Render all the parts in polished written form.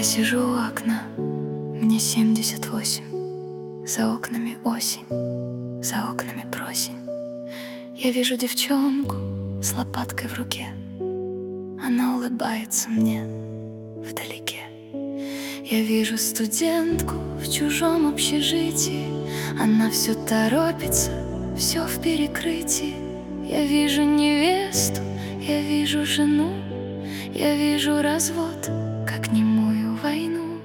сижу у окна, мне 78. За окнами осень, за окнами просень. Я вижу девчонку с лопаткой в руке. Она улыбается мне вдалеке. Я вижу студентку в чужом общежитии. Она все торопится, все в перекрытии. Я вижу невесту, я вижу жену, я вижу развод, как немую войну.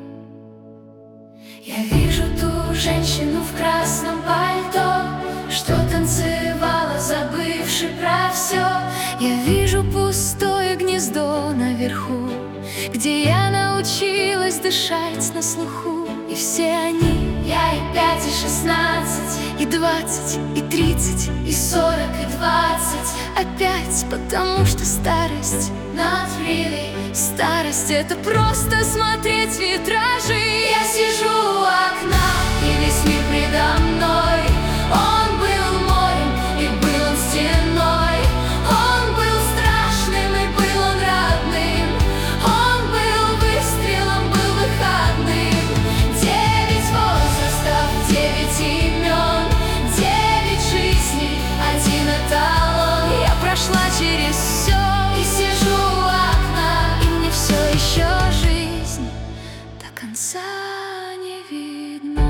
Я вижу ту женщину в красном пальто, что танцевала, забывши про все. Я вижу пустое гнездо наверху, где я научилась дышать на слуху. И все они, я и 5, и 16, и 20, и 30, и 40, и 20. Опять потому что старость, not really. Старость — это просто смотреть витражи. Я сижу у окна, и весь мир предо мной. Он был морем, и был он стеной. Он был страшным, и был он родным. Он был выстрелом, был выходным. 9 возрастов, 9 имен, 9 жизней, 1 эталон. Я прошла через все и сижу у окна, и мне все еще жизнь до конца не видна.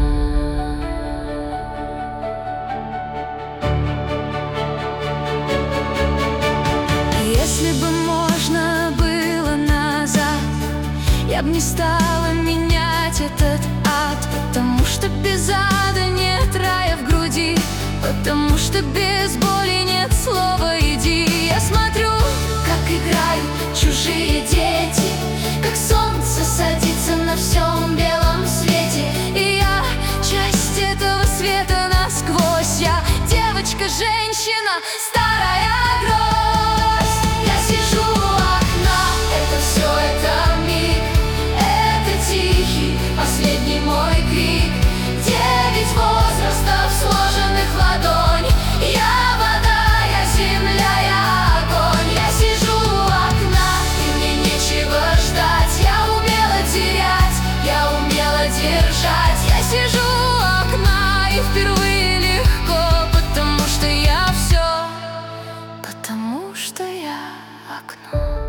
Если бы можно было назад, я бы не стала менять этот ад. Потому что без ада нет рая в груди, потому что без боли нет слова «иди». Я смотрю, как играют чужие дети, как солнце садится на всем белом свете. И я часть этого света насквозь. Я девочка-женщина, старая грозь. Я сижу у окна, это все, это миг, это тихий последний мой крик. 9 возрастов, сложенных в ладонь. Я вода, я земля, я огонь. Я сижу у окна, и мне нечего ждать. Я умела терять, я умела держать. Я сижу у окна, и впервые легко, потому что я все, потому что я окно.